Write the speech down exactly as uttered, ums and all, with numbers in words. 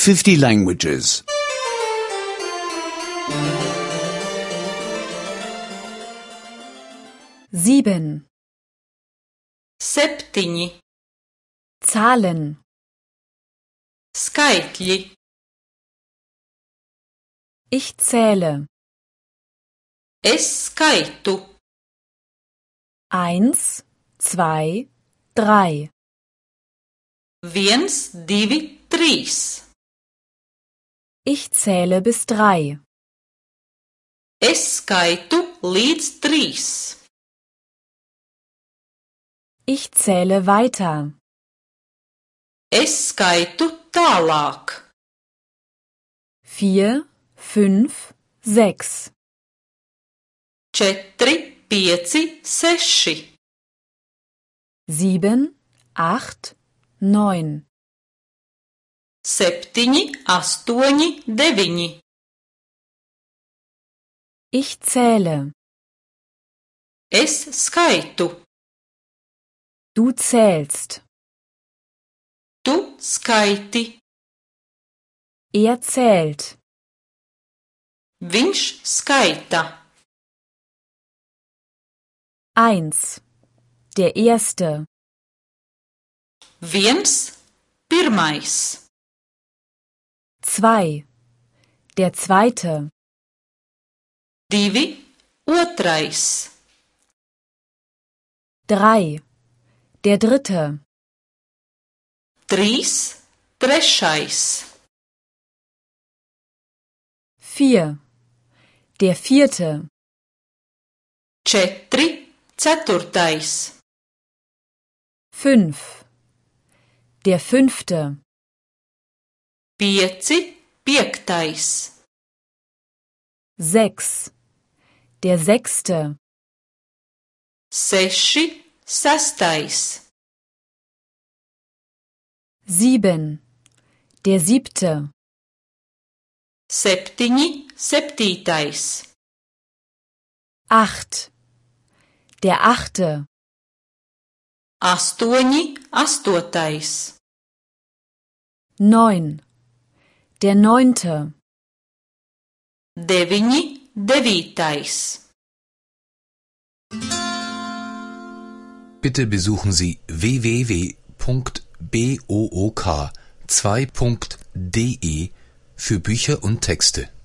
fifty languages. Sieben. Septiņi, Zahlen. skaitļi, Ich zähle. es skaitu, Eins, zwei, drei. viens, divi, trīs. Ich zähle bis drei. Es skaitu līdz trīs. Ich zähle weiter. Es skaitu tālāk. Vier, fünf, sechs. Četri, pieci, seši. Sieben, acht, neun. Septiņi, astoņi, deviņi. Ich zähle. Es skaitu. Du zählst. Tu skaiti. Er zählt. Viņš skaita. Eins. Der erste. Viens, pirmais. Zwei. Der zweite. Divi, otrais. Drei. Der dritte. Trīs, trešais. Vier. Der vierte. Četri, ceturtais. Fünf. Der fünfte. Pieci, piektais. Sechs. Der sechste. Seši, sestais. Sieben. Der siebte. Septiņi, septītais. Acht. Der achte. Astoņi, astotais. Neun. Der neunte. Deviņi, devītais. Bitte besuchen Sie w w w punkt book zwei punkt de für Bücher und Texte.